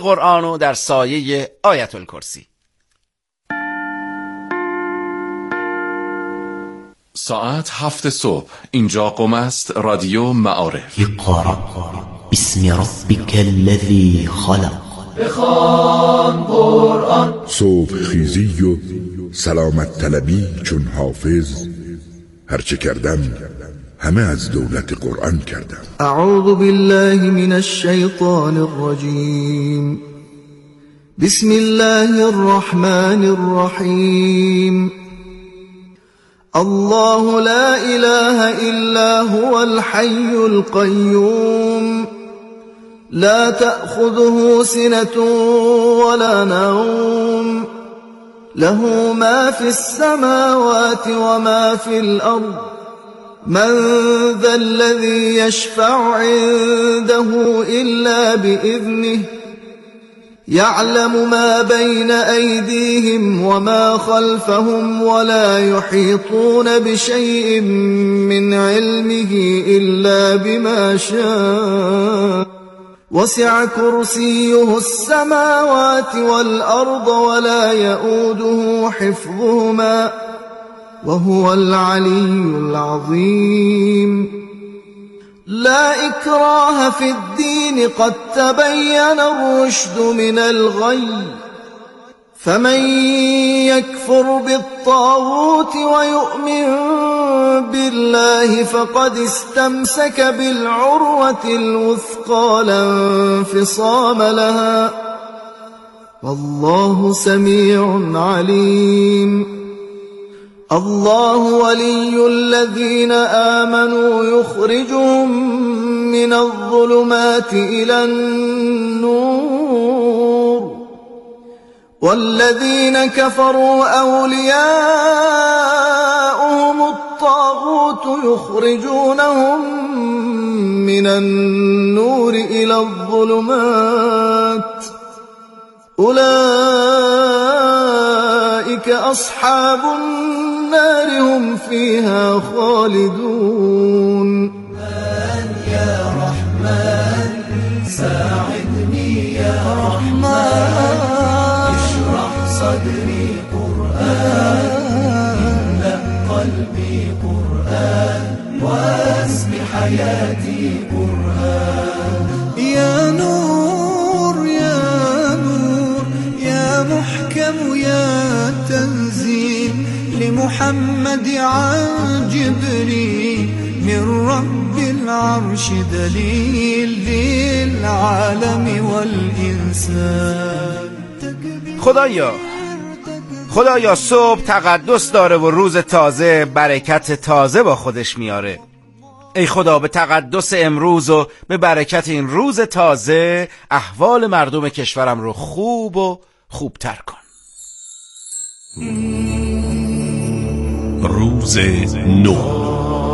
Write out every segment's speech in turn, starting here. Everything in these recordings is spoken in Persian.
قرآن و در سایه آیت الکرسی. ساعت 7 صبح. اینجا قم است رادیو معارف. اقرأ باسم ربک الذی خلق. بخوان قرآن. صبح خیزی و سلامت طلبی چون حافظ، هرچه کردم همه از دولت قرآن کردم. اعوذ بالله من الشیطان الرجیم. بسم الله الرحمن الرحیم. الله لا اله الا هو الحي القيوم لا تأخذه سنة ولا نوم له ما في السماوات وما في الأرض من ذا الذي يشفع عنده إلا بإذنه يعلم ما بين أيديهم وما خلفهم ولا يحيطون بشيء من علمه إلا بما شاء وسع كرسيه السماوات والأرض ولا يؤوده حفظهما وهو العلي العظيم. لا إكراه في الدين قد تبين الرشد من الغي فمن يكفر بالطاغوت ويؤمن بالله فقد استمسك بالعروة الوثقى لا انفصام لها والله سميع عليم. الله ولي الذين آمنوا يخرجهم من الظلمات إلى النور والذين كفروا أولياؤهم الطاغوت يخرجونهم من النور إلى الظلمات أولئك أصحاب النار هم فيها خالدون. يا رحمن ساعدني يا رحمن اشرح صدري قرآن املأ قلبي قرآن واسم حياتي قرآن. يا نور يا نور يا محكم يا تنزيل لمحمد عن جبريل من رب العرش دليل للعالم والإنسان. خدایا صبح تقدس داره و روز تازه برکت تازه با خودش میاره. ای خدا به تقدس امروز و به برکت این روز تازه احوال مردم کشورم رو خوب و خوبتر کن. روز نو.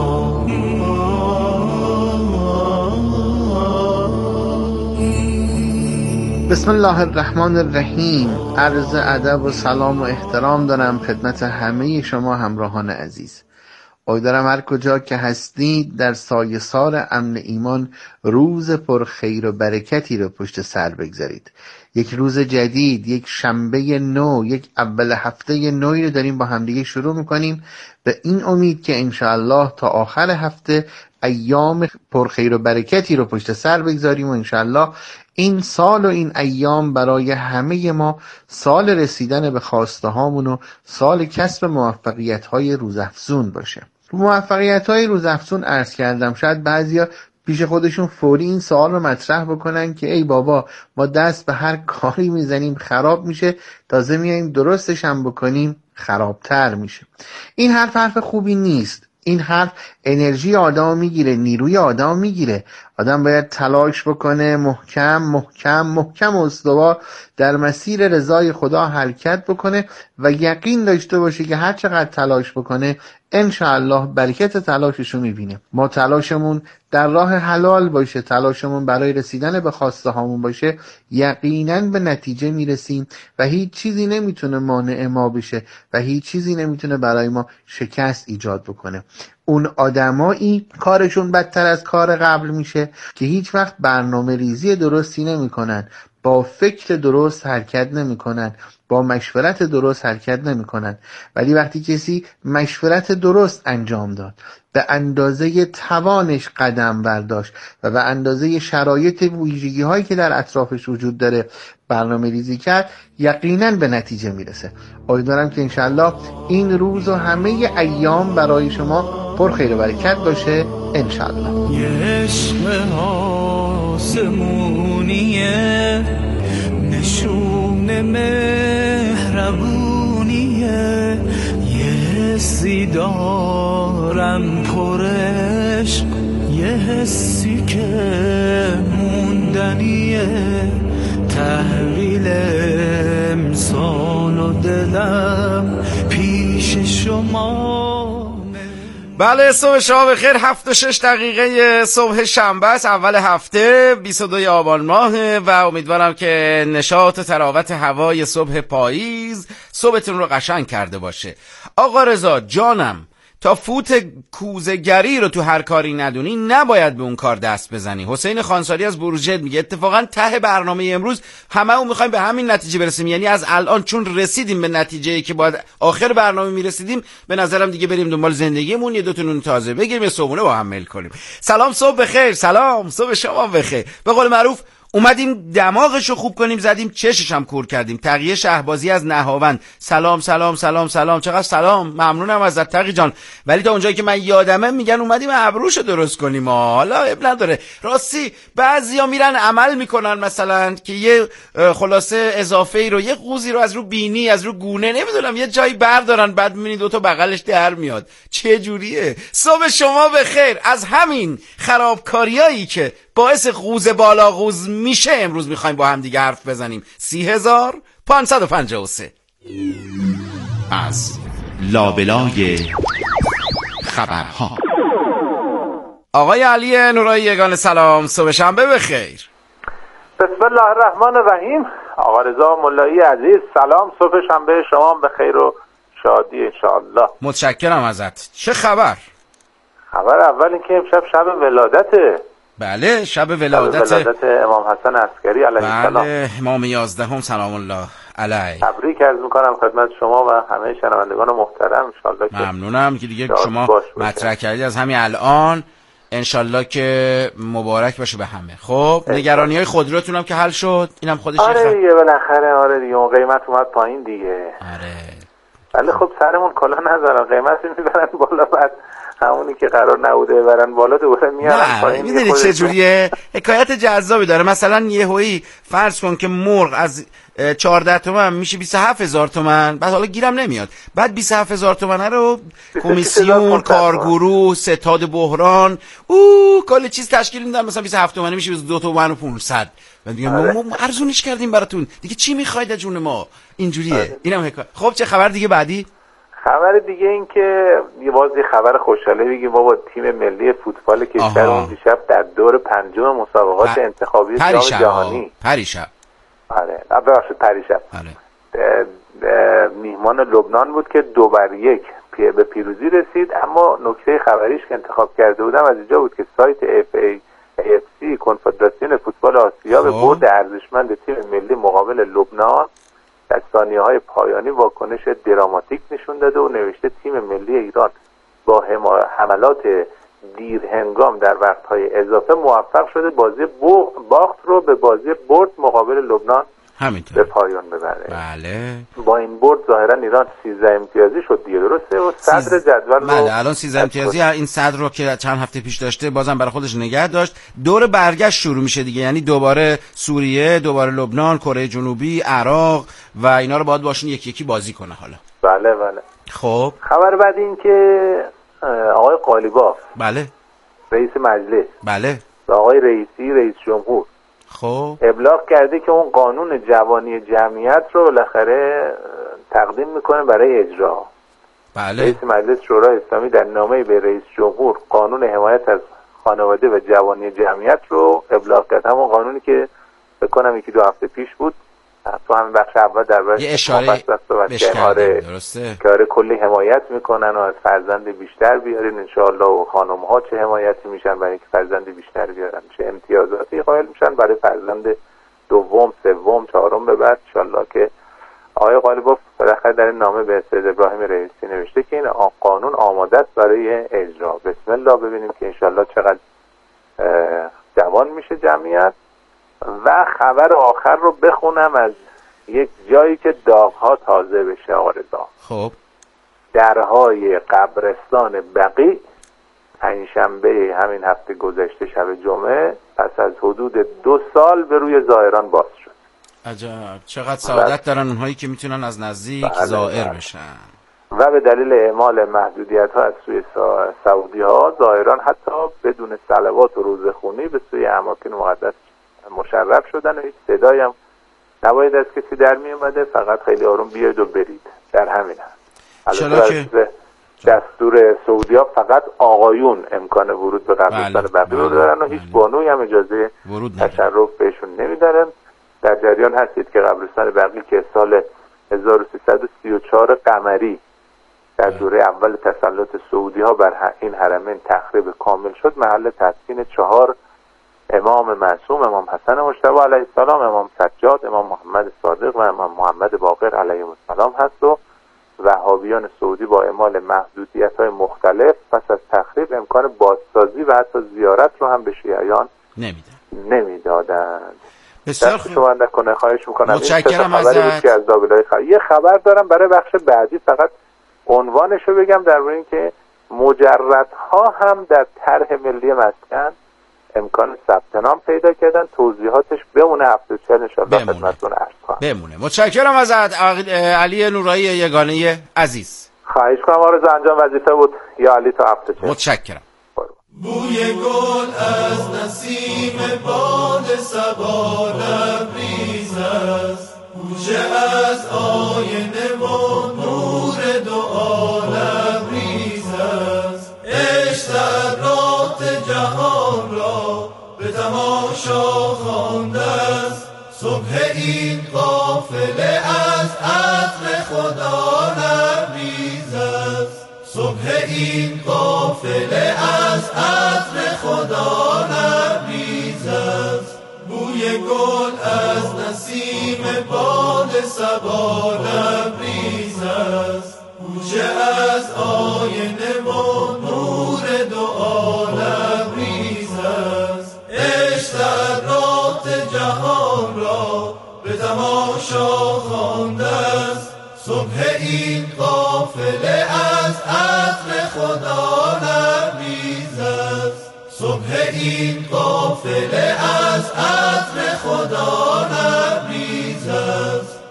بسم الله الرحمن الرحیم. عرض ادب و سلام و احترام دارم خدمت همه شما همراهان عزیز. امیدوارم هر کجا که هستید در سایه‌سار امن ایمان روز پر خیر و برکتی رو پشت سر بگذارید. یک روز جدید، یک شنبه نو، یک اول هفته نوی رو داریم با همدیگه شروع میکنیم به این امید که انشاءالله تا آخر هفته ایام پر خیر و برکتی رو پشت سر بگذاریم و انشاءالله این سال و این ایام برای همه ما سال رسیدن به خواسته هامون و سال کسب موفقیت های روزافزون باشه. موفقیت های روزافزون عرض کردم، شاید بعضیا پیش خودشون فوری این سوال رو مطرح بکنن که ای بابا ما دست به هر کاری میزنیم خراب میشه، تازه میایم درستش هم بکنیم خرابتر میشه. این حرف خوبی نیست. این حرف انرژی آدم میگیره، نیروی آدم میگیره. آدم باید تلاش بکنه، محکم و استوار در مسیر رضای خدا حرکت بکنه و یقین داشته باشه که هر چقدر تلاش بکنه انشاءالله برکت تلاششو میبینه. ما تلاشمون در راه حلال باشه، تلاشمون برای رسیدن به خواسته هامون باشه، یقینا به نتیجه میرسیم و هیچ چیزی نمیتونه مانع ما بشه و هیچ چیزی نمیتونه برای ما شکست ایجاد بکنه. اون آدمایی کارشون بدتر از کار قبل میشه که هیچ وقت برنامه ریزی درستی نمی کنن، با فکر درست حرکت نمی کنن، با مشورت درست حرکت نمی کنن. ولی وقتی کسی مشورت درست انجام داد، به اندازه توانش قدم برداشت و به اندازه شرایط ویژگی هایی که در اطرافش وجود داره برنامه ریزی کرد، یقینا به نتیجه میرسه. امیدوارم که انشالله این روز و همه ایام برای شما پر خیر و برکت باشه انشالله. یه عشق آسمونیه، نشون مهربونیه، یه حسی دارم پر عشق، یه حسی که موندنیه، تحویل امسال و دلم پیش شما. بله، صبح شما بخیر. 7:06 صبح شنبه است، اول هفته 22 آبان ماه و امیدوارم که نشاط و تراوت هوای صبح پاییز صبحتون رو قشنگ کرده باشه. آقا رضا جانم، تا فوت کوزه‌گری رو تو هر کاری ندونی نباید به اون کار دست بزنی. حسین خانساری از بروجرد میگه اتفاقا ته برنامه امروز همه میخوایم به همین نتیجه برسیم، یعنی از الان چون رسیدیم به نتیجه‌ای که باید آخر برنامه میرسیدیم، به نظرم دیگه بریم دنبال زندگیمون، یه دوتا نون تازه بگیریم، یه صبحونه با هم میل کنیم. سلام، صبح بخیر. سلام، صبح شما بخیر. به قول معروف اومدیم دماغشو خوب کنیم، زدیم چشش هم کور کردیم. تقیه شهبازی از نهاوند، سلام سلام سلام سلام، چقدر سلام، ممنونم ازت تقی جان. ولی تا اونجایی که من یادمه میگن اومدیم ابروشو درست کنیم. حالا اب نداره. راستی بعضیا میرن عمل میکنن، مثلا که یه خلاصه اضافه ای رو، یه قوزی رو از رو بینی، از رو گونه، نمیدونم یه جایی بردارن، بعد میبینید دو تا بغلش در میاد. چه جوریه؟ صبح شما بخیر. از همین خرابکاریایی که باعث قوز بالا قوز میشه امروز میخوایم با هم دیگه حرف بزنیم. 30,553 از لابلای خبرها. آقای علی نورایی یگانه سلام، صبح شنبه بخیر. بسم الله الرحمن الرحیم. آقا رضا ملایی عزیز سلام، صبح شنبه شما بخیر و شادی انشاءالله. متشکرم ازت. چه خبر؟ خبر اول این که امشب شب ولادته. بله، شب ولادت امام حسن عسکری علیه السلام. بله، امام 11 سلام الله علیه. تبریک عرض میکنم خدمت شما و همه شنوندگان محترم. انشالله که ممنونم که دیگه شما مطرح کردید از همین الان. انشالله که مبارک باشه به همه. خب نگرانی های خودروتون هم که حل شد، اینم خودش آره دیگه بالاخره. آره دیگه اون قیمت اومد پایین دیگه. آره ولی خب سرمون کلا نذارن، قیمت میبرن بالا، بعد همونی که قرار نبوده ببرن بالا دوباره میارن پایین. میدونی چه جوریه؟ حکایت جذابی داره. مثلا یهویی فرض کن که مرغ از 14 تومن میشه 27,000 تومن، بعد حالا گیرم نمیاد، بعد 27,000 تومن رو کمیسیون، کارگروه، ستاد بحران، کل چیز تشکیل میدن، مثلا 27 تومن میشه 22 تومن و 500. بعد میگم ما ارزونش کردیم براتون دیگه، چی میخواید از جون ما؟ اینجوریه. اینم حکایت. خب چه خبر دیگه بعدی؟ خبر دیگه این که یه خبر خوشحاله بگیم بابا، تیم ملی فوتبال کشورمون دیشب در دور پنجم مسابقات انتخابی جام جهانی پریشب میهمان لبنان بود که 2-1 به پیروزی رسید. اما نکته خبریش که انتخاب کرده بودم از اینجا بود که سایت AFC کنفدراسیون فوتبال آسیا به برد ارزشمند تیم ملی مقابل لبنان در ثانیه‌های پایانی واکنش دراماتیک نشون داده و نوشته تیم ملی ایران با حملات دیر هنگام در وقت‌های اضافه موفق شده بازی باخت رو به بازی برد مقابل لبنان همینطور به پایان ببره. بله، با این برد ظاهرا ایران 13 امتیازی شد دیگه، درسته؟ و صدر جدول رو بله الان 13 امتیازی. این صدر رو که چند هفته پیش داشته بازم برای خودش نگه داشت. دور برگشت شروع میشه دیگه، یعنی دوباره سوریه، دوباره لبنان، کره جنوبی، عراق و اینا رو باید باشون یکی یکی بازی کنه حالا. بله. خب خبر بعد این که آقای قالیباف، بله، رئیس مجلس، بله، و آقای رئیسی رئیس جمهور خب ابلاغ کرده که اون قانون جوانی جمعیت رو بالاخره تقدیم میکنه برای اجرا. بله. رئیس مجلس شورای اسلامی در نامه‌ای به رئیس جمهور قانون حمایت از خانواده و جوانی جمعیت رو ابلاغ کرد. همون قانونی که فکر کنم 1-2 هفته پیش بود، تو همین بخش اول در باره اشاره بهش کردیم، درسته؟ که کلی حمایت میکنن و از فرزند بیشتر بیارین انشاءالله، و خانم‌ها چه حمایتی میشن برای اینکه فرزند بیشتر بیارن، چه امتیازاتی قائل میشن برای فرزند دوم، سوم، چهارم به بعد انشالله که آقای قالیباف بالاخره در این نامه به سید ابراهیم رئیسی نوشته که این قانون آماده است برای اجرا. بسم الله، ببینیم که انشالله چقدر جوان میشه جمعیت. و خبر آخر رو بخونم از یک جایی که داغ‌ها تازه بشه. آقا رضا، خب درهای قبرستان بقیع پنجشنبه همین هفته گذشته شب جمعه پس از حدود 2 سال به روی زائران باز شد. عجب، چقدر سعادت دارن اونهایی که میتونن از نزدیک زائر بشن. و به دلیل اعمال محدودیت ها از سوی سعودی ها، زائران حتی بدون صلوات و روزخونی به سوی اماکن مقدس مشرف شدن و هیچ صدایی هم نباید از کسی در می اومده، فقط خیلی آروم بیاید و برید. در همین هست. دستور سعودی ها فقط آقایون امکان ورود به قبرستان بقیع رو دارن و هیچ بانوی هم اجازه تشرف بهشون نمیدارن. در جریان هستید که قبرستان بقیع که سال 1334 قمری در دوره اول تسلط سعودی ها بر این حرمین تخریب کامل شد، محل تدفین 4 امام معصوم، امام حسن مجتبی علیه السلام، امام سجاد، امام محمد صادق و امام محمد باقر علیه السلام هست. و وهابیان سعودی با اعمال محدودیت‌های مختلف پس از تخریب امکان بازسازی و حتی زیارت رو هم به شیعیان نمیدادند. بسیار خوب. شما نکنه، خواهش میکنم. متشکرم ازت. یه خبر دارم برای بخش بعدی، فقط عنوانش رو بگم، در مورد اینکه مجردها هم در طرح ملی مسکن امکان ثبت نام پیدا کردن. توضیحاتش بمونه هفته چه انشاءالله خدمتتون عرض کنم. بمونه. متشکرم ازت علی نورایی یگانه عزیز. خواهش کنم آرزو، انجام وظیفه بود. یا علی تا هفته چه. متشکرم. بوی گل از نسیم باد صبا لبریز است، بوشه از آینه و نور دو عالم ریز است. عشق ذرات جهان را به تماشا خوانده است، صبح این قافله از عطر خدا لبریز است. صبح این قافله از عطر خدا لبریز است. بوی گل از نسیم باد صبا لبریز است، بوشه از آینه و نور دو عالم ریز است. عشق ذرات جهان را به تماشا خوانده است، صبح این قافله از عطر خدا لبریز است. صبح این قافله از عطر خدا لبریز است.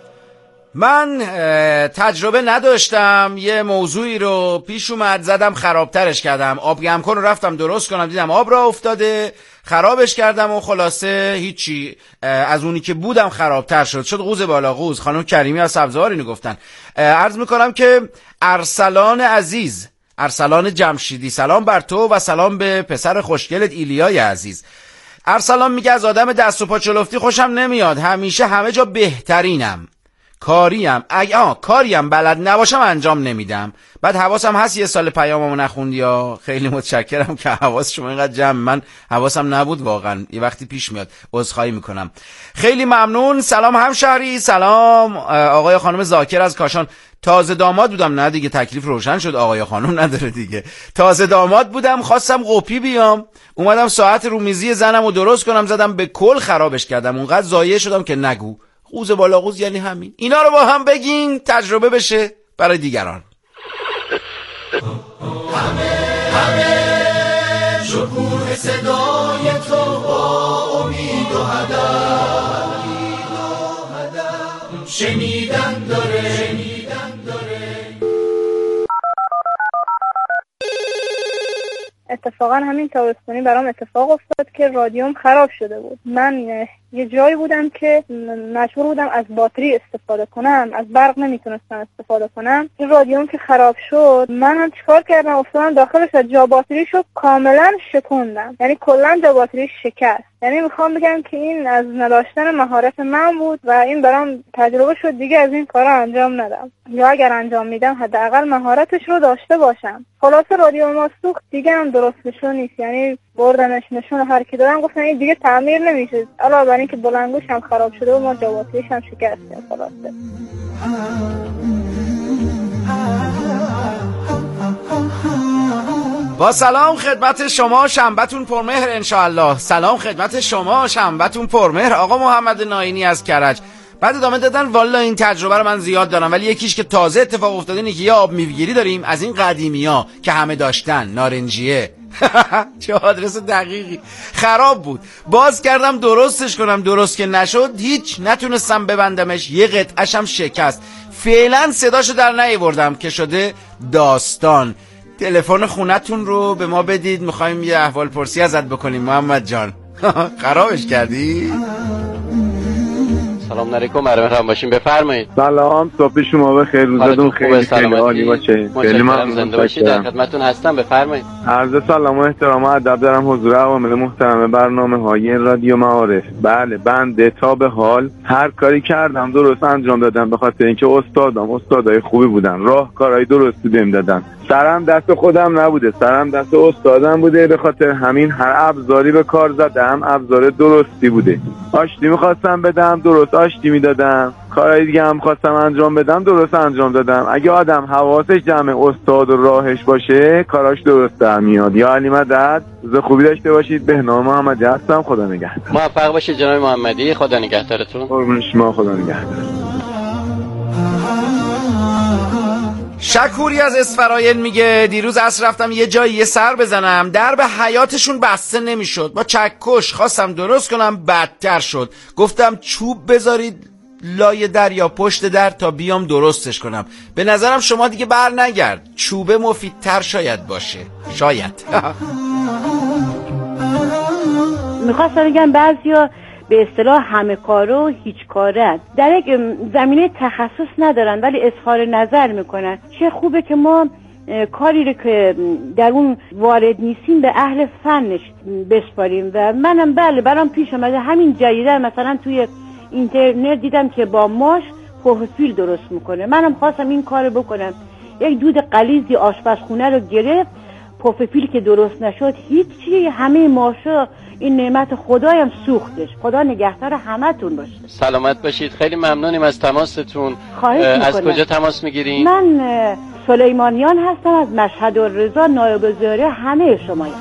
من تجربه نداشتم، یه موضوعی رو پیش اومد زدم خرابترش کردم. آب گرمکن رو رفتم درست کنم، دیدم آب را افتاده، خرابش کردم و خلاصه هیچی، از اونی که بودم خرابتر شد قوز بالا قوز. خانم کریمی از سبزوار اینو گفتن. عرض میکنم که ارسلان عزیز، ارسلان جمشیدی، سلام بر تو و سلام به پسر خوشگلت ایلیای عزیز. ارسلان میگه از آدم دست و پا چلفتی خوشم نمیاد، همیشه همه جا بهترینم، کاریم بلد نباشم انجام نمیدم. بعد حواسم هست یه سال پیاممو نخوندی یا. خیلی متشکرم که حواس شما اینقدر جمع، من حواسم نبود واقعا، یه وقتی پیش میاد، عذرخواهی میکنم. خیلی ممنون. سلام همشهری، سلام آقای خانم زاکر از کاشان. تازه داماد بودم، نه دیگه تکلیف روشن شد، آقای خانم نداره دیگه. تازه داماد بودم، خواستم قپی بیام، اومدم ساعت رومیزی زنمو درست کنم، زدم به کل خرابش کردم، اونقدر ضایع شدم که نگو. قوز بالا قوز یعنی همین. اینا رو با هم بگین تجربه بشه برای دیگران. همه شکوه صدای تو با امید و هدف شنیدن داره. اتفاقا همین تابستونی برام اتفاق افتاد که رادیوم خراب شده بود. من یه جایی بودم که مجبور بودم از باتری استفاده کنم، از برق نمیتونستم استفاده کنم. این رادیوم که خراب شد من هم چیکار کردم، افتادم داخلش و جا باتریشو کاملا شکوندم، یعنی کلا جا باتریش شکست. یعنی میخوام بگم که این از نداشتن مهارت من بود و این برام تجربه شد دیگه از این کارا انجام ندم، یا اگر انجام میدم حداقل مهارتش رو داشته باشم. خلاصه رادیو ما سوخت دیگه، هم درست بشو نیست، یعنی بردمش نشون هر کی دادم، گفتن این دیگه تعمیر نمیشه، علاوه بر اینکه بلندگوش هم خراب شده و ما جواتیش هم شکستیم. خلاصه با سلام خدمت شما، شنبهتون پرمهر انشاءالله. سلام خدمت شما، شنبهتون پرمهر. آقا محمد ناینی از کرج. بعد ادامه دادن والا این تجربه رو من زیاد دارم، ولی یکیش که تازه اتفاق افتاده اینه که یه آب میوه‌گیری داریم از این قدیمی‌ها که همه داشتن، نارنجیه. چه آدرس دقیقی. خراب بود، باز کردم درستش کنم، درست که نشد هیچ، نتونستم ببندمش، یه قطعه‌ش هم شکست. فعلا صداشو در نیاوردم که شده داستان. تلفن خونتون رو به ما بدید، میخوایم یه احوال پرسی ازت بکنیم محمد جان. خرابش کردی؟ سلام علیکم، مهربان باشین، بفرمایید. سلام، صبح شما بخیر، روزتون خیلی عالی باشه. خیلی ممنون، زنده باشید، در خدمتتون هستم، بفرمایید. عرض سلام و احترام و ادب دارم حضور عوامل محترم برنامه‌های رادیو معارف. بله، بنده تا به حال هر کاری کردم درست انجام دادم، به خاطر اینکه استادای خوبی بودن، راهکارهای درستی بهم دادن. سرم دست خودم نبوده، سرم دست استادم بوده، به خاطر همین هر ابزاری به کار زدم ابزار درستی بوده. آشتی می‌خواستم بدم، درست آشتی میدادم. کارهای دیگه هم خواستم انجام بدم، درست انجام دادم. اگه آدم حواسش جمع استاد و راهش باشه، کاراش درست در میاد. یا علی مدد، روز خوبی داشته باشید. بهنام محمدی هستم، خدا نگهدار. موفق باشید جناب محمدی، خدا نگهدارتون. قربون شما، خدا نگهدار. شکوری از اسفراین میگه دیروز عصر رفتم یه جایی یه سر بزنم، در به حیاتشون بسته نمیشد، با چکش خواستم درست کنم، بدتر شد. گفتم چوب بذارید لای در یا پشت در تا بیام درستش کنم. به نظرم شما دیگه بر نگرد، چوبه مفیدتر شاید باشه، شاید. میخواستم بگم بعضیا به اصطلاح همه کارو هیچ کاره، در یک زمینه تخصص ندارن ولی اظهار نظر میکنن. چه خوبه که ما کاری رو که در اون وارد نیستیم به اهل فنش بسپاریم. و منم بله برام پیش اومده همین جدیدا مثلا توی اینترنت دیدم که با ماش پروفیل درست میکنه، منم خواستم این کارو بکنم. یک دود غلیظی آشپزخونه رو گرفت، پروفیل که درست نشد هیچی، همه ماشا این نعمت خدایم سوختش. خدا نگهدار همتون باشه. سلامت باشید، خیلی ممنونیم از تماستون. از کجا تماس میگیرین؟ من سلیمانیان هستم از مشهد الرضا، نایب وزاره همه شمایم.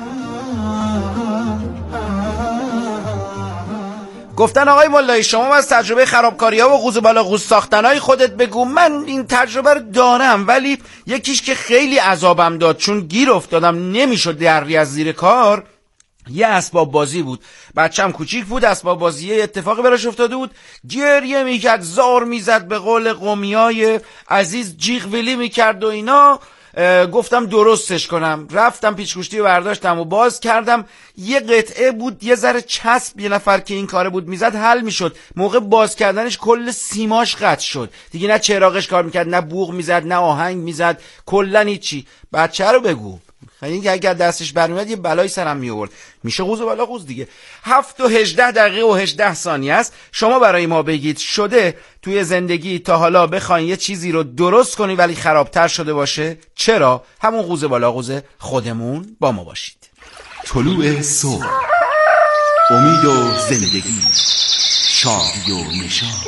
گفتن آقای مولایی شما از تجربه خرابکاری‌ها و قوز بالا قوز ساختن‌های خودت بگو. من این تجربه رو دارم، ولی یکیش که خیلی عذابم داد چون گیر افتادم نمیشد دری از زیر کار. یه اسباب بازی بود، بچم کوچیک بود، اسباب بازی اتفاقی براش افتاده بود، گریه میکرد، زار میزد، به قول قومیای عزیز جیغ ویلی میکرد و اینا. گفتم درستش کنم، رفتم پیچگوشتی برداشتم و باز کردم. یه قطعه بود یه ذره چسب، یه نفر که این کاره بود میزد حل میشد. موقع باز کردنش کل سیماش قطع شد دیگه، نه چراغش کار میکرد، نه بوق میزد، نه آهنگ میزد، کلا هیچی. بچه رو بگو، این که اگر دستش برمیاد یه بلای سرم میآورد. میشه قوز و بلا قوز دیگه. 7 و 18 دقیقه و 18 ثانیه است. شما برای ما بگید شده توی زندگی تا حالا بخواین یه چیزی رو درست کنی ولی خرابتر شده باشه؟ چرا؟ همون قوز بالا قوز خودمون. با ما باشید. طلوع صبح، امید و زندگی، شادی و نشاط،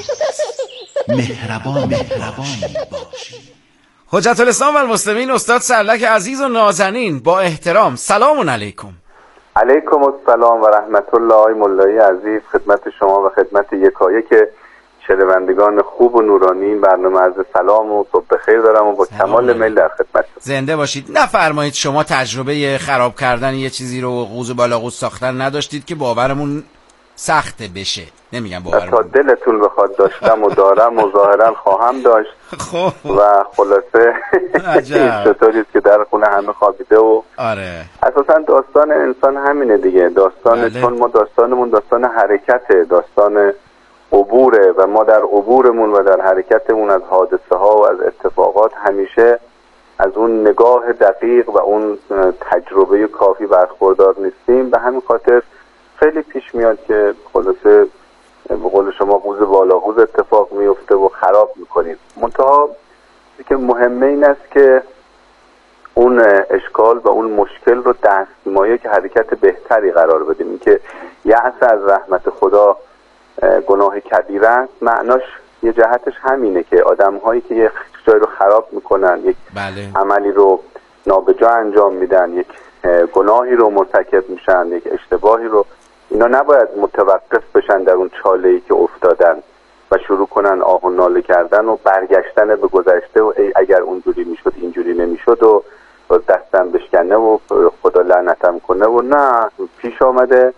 مهربانی باشید. حجت الاسلام و المسلمین استاد سرلک عزیز و نازنین، با احترام سلام علیکم. علیکم السلام و رحمت الله مولایی عزیز، خدمت شما و خدمت یکایک شنوندگان خوب و نورانی این برنامه عرض سلام و صبح بخیر دارم و با کمال میل در خدمت شما. زنده باشید. نفرمایید شما تجربه خراب کردن یه چیزی رو، قوز بالا قوز ساختن نداشتید که باورمون سخته بشه. نمیگم باورمون، تا دلتون بخواد داشتم و دارم و ظاهرا خواهم داشت. و خلاصه چطوریست که در خونه همه خوابیده و آره اساسا داستان انسان همینه دیگه. داستان چون ما داستانمون داستان حرکته، داستان عبوره و ما در عبورمون و در حرکتمون از حادثه ها و از اتفاقات همیشه از اون نگاه دقیق و اون تجربه کافی برخوردار نیستیم. به همین خاطر خیلی پیش میاد که خلاصه به قول شما قوز بالا قوز اتفاق میفته و خراب میکنیم. منتها که مهمه این است که اون اشکال و اون مشکل رو دستمایه که حرکت بهتری قرار بدیم. این که یأس از رحمت خدا گناه کبیره است، معناش یه جهتش همینه که آدم هایی که یک جایی رو خراب میکنن، یک عملی رو نابجا انجام میدن، یک گناهی رو مرتکب میشن، یک اشتباهی رو، اینا نباید متوقف بشن در اون چاله‌ای که افتادن و شروع کنن آه و ناله کردن و برگشتن به گذشته و ای اگر اونجوری میشد اینجوری نمیشد و دستم بشکنه و خدا لعنتم کنه و نه، پیش آمده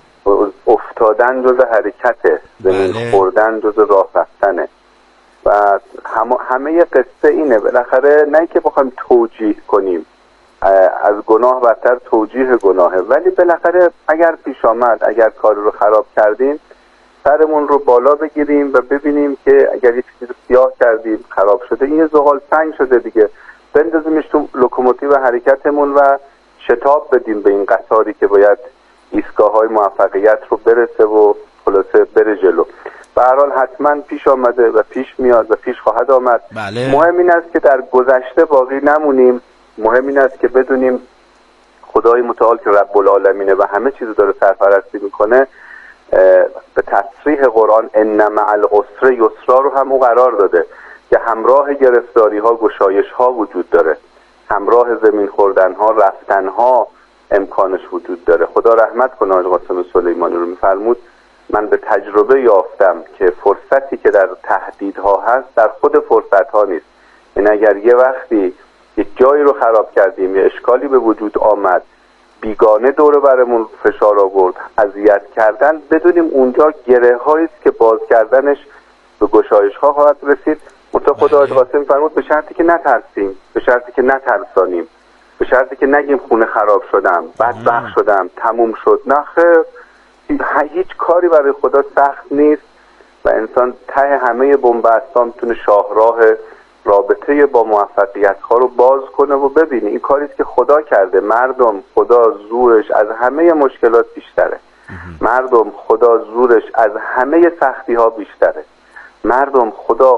افتادن جز حرکته، زمین خوردن جز راه رفتنه و همه قصه اینه. بالاخره نه که بخوایم توجیه کنیم، از گناه بدتر توجیه گناهه، ولی بالاخره اگر پیش آمد، اگر کار رو خراب کردیم، سرمون رو بالا بگیریم و ببینیم که اگر یک چیزی رو سیاه کردیم خراب شده، این زغال سنگ شده دیگه، بندازیمش تو لوکوموتیو حرکتمون و شتاب بدیم به این قطاری که باید ایستگاه‌های موفقیت رو برسه و خلاصه بره جلو. به هر حال حتما پیش آمده و پیش میاد و پیش خواهد آمد. مهم این است که در گذشته باقی نمونیم، مهم این است که بدونیم خدای متعال که رب العالمینه و همه چیز داره سرپرستی میکنه، به تصریح قرآن ان مع العسر یسرا رو هم او قرار داده که همراه گرفتاری ها گشایش ها وجود داره، همراه زمین خوردن ها رفتن ها امکانش وجود داره. خدا رحمت کنه حاج قاسم سلیمانی رو میفرمود من به تجربه یافتم که فرصتی که در تهدیدها هست در خود فرصت ها نیست. این اگر یه وقتی یک جایی رو خراب کردیم، یه اشکالی به وجود آمد، بیگانه دوره برمون فشار آورد، اذیت کردن، بدونیم اونجا گره هایی است که باز کردنش به گشایش ها خواهد رسید. خدا حاج قاسم فرمود به شرطی که نترسیم، به شرطی که نترسانیم، به شرطی که نگیم خونه خراب شدم، بدبخت شدم، تموم شد. نه خیر، هیچ کاری برای خدا سخت نیست و انسان ته همه بن‌بست‌ها میتونه شاهراه رابطه با موفقیت ها رو باز کنه و ببینه این کاری است که خدا کرده. مردم خدا زورش از همه مشکلات بیشتره، مردم خدا زورش از همه سختی ها بیشتره، مردم خدا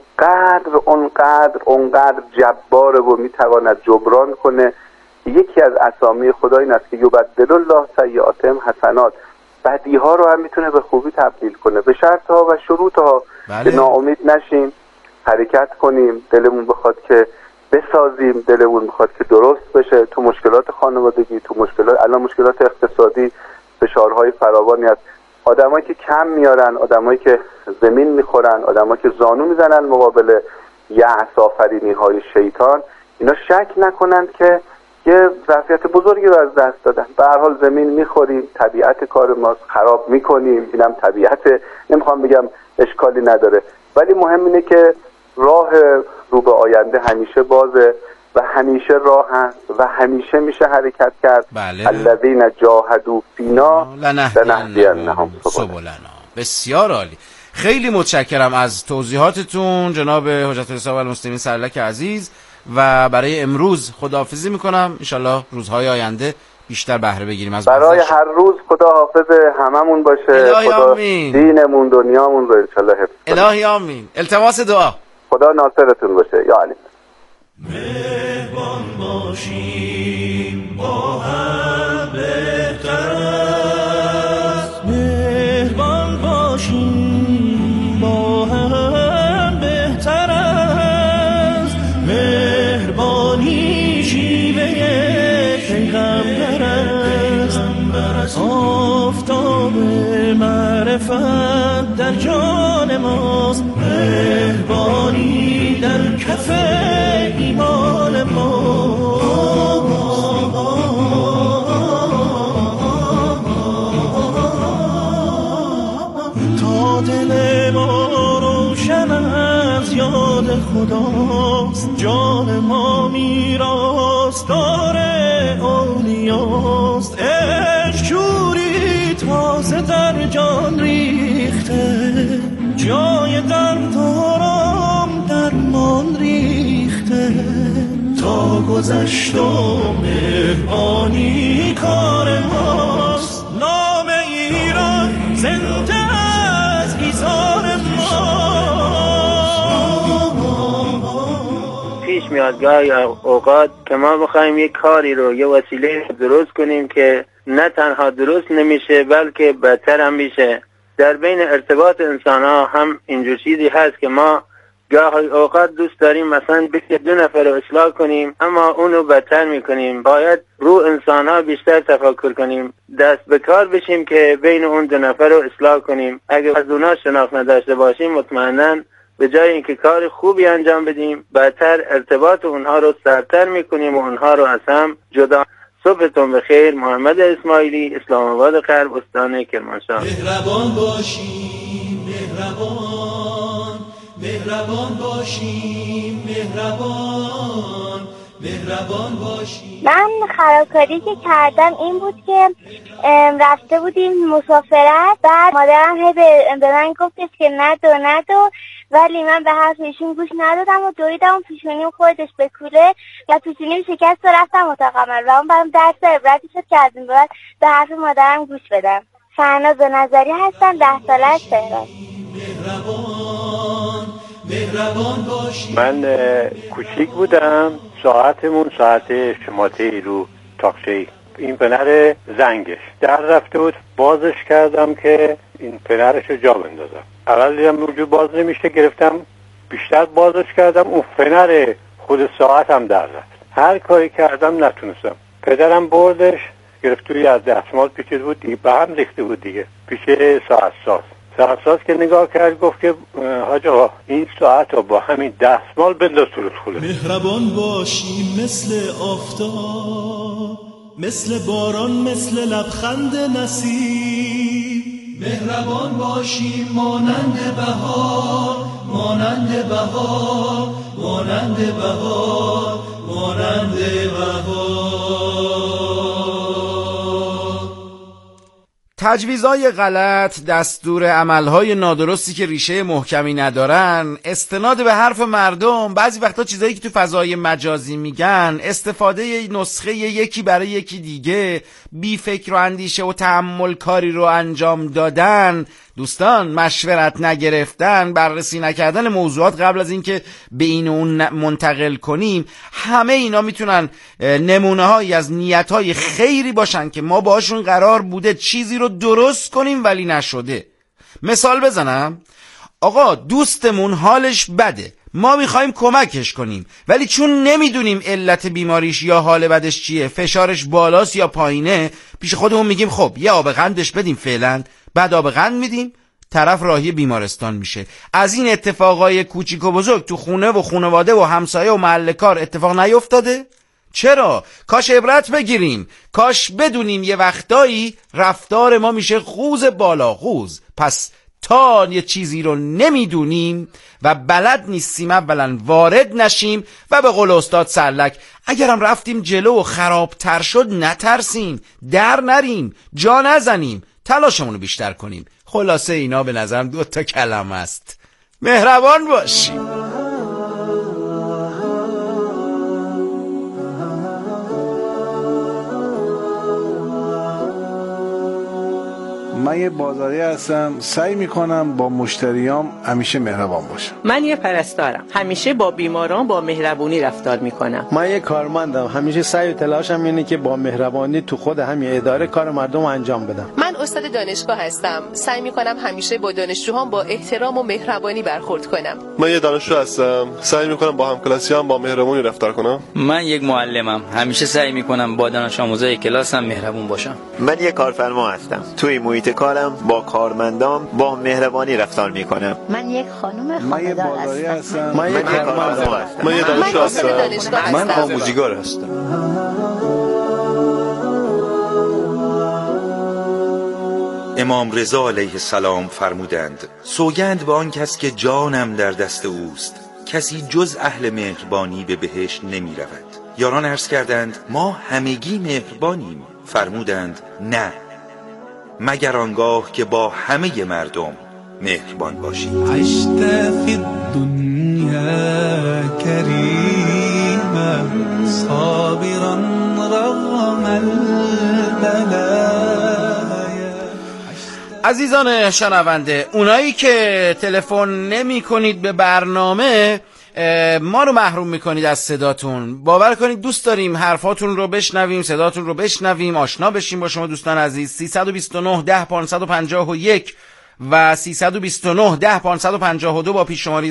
اونقدر جباره و میتواند جبران کنه. یکی از اسامی خدا این است که یبدل الله سیئاتهم حسنات، بدی ها رو هم میتونه به خوبی تبدیل کنه به شرط ها و شروط ها. که ناامید نشیم، حرکت کنیم، دلمون بخواد که بسازیم، دلمون بخواد که درست بشه. تو مشکلات خانوادگی، تو مشکلات اقتصادی فشارهای فراوانی هست. آدمایی که کم میارن، آدمایی که زمین میخورن، آدمایی که زانو میزنن مقابل یأس آفرینی های شیطان، اینا شک نکنند که یه ظرفیت بزرگی رو از دست دادن. به هر حال زمین میخوریم، طبیعت کار ماست، خراب میکنیم، اینم طبیعت، نمیخوام بگم اشکالی نداره، ولی مهم اینه که راه رو به آینده همیشه بازه و همیشه راه هست و همیشه میشه حرکت کرد. الذین جاهدوا فینا لنهدینهم سبلنا. بسیار عالی، خیلی متشکرم از توضیحاتتون جناب حجت الاسلام والمسلمین سرلک عزیز و برای امروز خداحافظی میکنم. انشالله روزهای آینده بیشتر بهره بگیریم از برای هر روز. خدا حافظ هممون باشه، خدا آمین. دینمون دنیامون رو انشالله حفظ کنه. الهی آمین. التماس دعا. خدا ناصرتون باشه یا علی. مهربان باشیم با هم بهتر است، مهربان باشیم با هم بهتر است، مهربانی شیوه پیغمبر است، آفتاب معرفت در جان ماست، مهربانی در کف ایمان ما. تا دل ما روشن از یاد خداست، جان ما میراثدار اولیاست، عشق شوری تازه در جان ریخته، جای درد آرام درمان ریخته، تا گذشت و مهربانی کار ماست، نام ایران زنده از ایثار ما. پیش پیش میاد گاهی اوقات که ما بخوایم یک کاری رو، یه وسیله درست کنیم که نه تنها درست نمیشه بلکه بدتر هم میشه. در بین ارتباط انسان ها هم اینجور چیزی هست که ما گاهی اوقات دوست داریم مثلا بشه 2 نفر رو اصلاح کنیم اما اونو بدتر میکنیم. باید رو انسان ها بیشتر تفکر کنیم، دست به کار بشیم که بین اون 2 نفر رو اصلاح کنیم. اگر از اونا شناخت نداشته باشیم مطمئناً به جای اینکه کار خوبی انجام بدیم بدتر ارتباط اونها رو سرتر میکنیم و اونها رو از هم جدا. صبحتون بخیر. محمد اسماعیلی، اسلام آباد غرب، استان کرمانشاه. مهربان باشیم، مهربان باشیم، مهربان باشیم. من خرابکاری که کردم این بود که رفته بودیم مسافرت، بعد مادرم به من گفتش که ندو، ولی من به حرف ایشون گوش ندادم و دویدم و پیشونیم خوردش به کوله و پیشونیم شکست و رفتم اتاق عمل و اون برام درس عبرتی شد که از این بعد به حرف مادرم گوش بدم. فرناز نظری هستم، 10 ساله از تهران. من کوچیک بودم، ساعتمون ساعت شماته رو تاکسی، این پنر زنگش در رفته بود، بازش کردم که این پنرش رو جا بندازم. اول دیدم موجود باز نمیشه، گرفتم بیشتر بازش کردم، اون پنر خود ساعت هم در رفت. هر کاری کردم نتونستم. پدرم بردش گرفت توی از دستمال پیچیده بود دیگه، به هم ریخته بود دیگه، پیش ساعت ساز که نگاه کرد گفت که حاج آقا این ساعت رو با همین دستمال بنداز تو رودخونه. مهربان باشی مثل آفتاب، مثل باران، مثل لبخند نسیم. مهربان باشی مانند بهار، مانند بهار، مانند بهار، مانند بهار. تجویزهای غلط، دستور عملهای نادرستی که ریشه محکمی ندارن، استناد به حرف مردم، بعضی وقتا چیزایی که تو فضای مجازی میگن، استفاده نسخه یکی برای یکی دیگه، بی فکر و اندیشه و تأمل کاری رو انجام دادن، دوستان مشورت نگرفتن، بررسی نکردن موضوعات قبل از اینکه به این و اون منتقل کنیم، همه اینا میتونن نمونه هایی از نیت های خیری باشن که ما باشون قرار بوده چیزی رو درست کنیم ولی نشده. مثال بزنم، آقا دوستمون حالش بده، ما میخوایم کمکش کنیم ولی چون نمیدونیم علت بیماریش یا حال بدش چیه، فشارش بالاست یا پایینه، پیش خودمون میگیم خب یه آب قندش بدیم فعلا، بعد آب قند میدیم، طرف راهی بیمارستان میشه. از این اتفاقای کوچیک و بزرگ تو خونه و خانواده و همسایه و محل کار اتفاق نیفتاده؟ چرا؟ کاش عبرت بگیریم، کاش بدونیم یه وقتایی رفتار ما میشه خوز بالا خوز. پس تا یه چیزی رو نمیدونیم و بلد نیستیم اولا وارد نشیم و به قول استاد سرلک اگرم رفتیم جلو و خرابتر شد نترسیم، در نریم، جا نزنیم، تلاشمونو بیشتر کنیم. خلاصه اینا به نظرم 2 کلمه است. مهربان باشیم. من یه بازاری هستم، سعی میکنم با مشتریام همیشه مهربان باشم. من یه پرستارم، همیشه با بیماران با مهربونی رفتار میکنم. من یه کارمندم، همیشه سعی و تلاشم اینه که با مهربانی تو خود همین اداره کار مردم رو انجام بدم. من استاد دانشگاه هستم، سعی میکنم همیشه با دانشجوهام با احترام و مهربانی برخورد کنم. من یه دانشجو هستم، سعی میکنم با همکلاسیام با مهربانی رفتار کنم. من یک معلمم، همیشه سعی میکنم با دانش آموزای کلاسم مهربون باشم. من یه کارفرما هستم، توی محیط کارم با کارمندام با مهربانی رفتار میکنم. من یک خانم خانه‌دار هستم. من یک کارمند هستم. من یه دانشجو هستم. من آموزگار هستم. امام رضا علیه السلام فرمودند سوگند به آن کس که جانم در دست اوست، کسی جز اهل مهربانی به بهشت نمی رود. یاران عرض کردند ما همگی مهربانیم. فرمودند نه، مگر آنگاه که با همه مردم مهربان باشید. عشت فی الدنیا کریما صابرا رغم البلایا. عزیزان شنونده، اونایی که تلفن نمی کنید به برنامه ما رو محروم میکنید از صداتون. باور کنید دوست داریم حرفاتون رو بشنویم، صداتون رو بشنویم، آشنا بشیم با شما دوستان عزیز. 329 10 551 و 329 10 552 با پیش شماری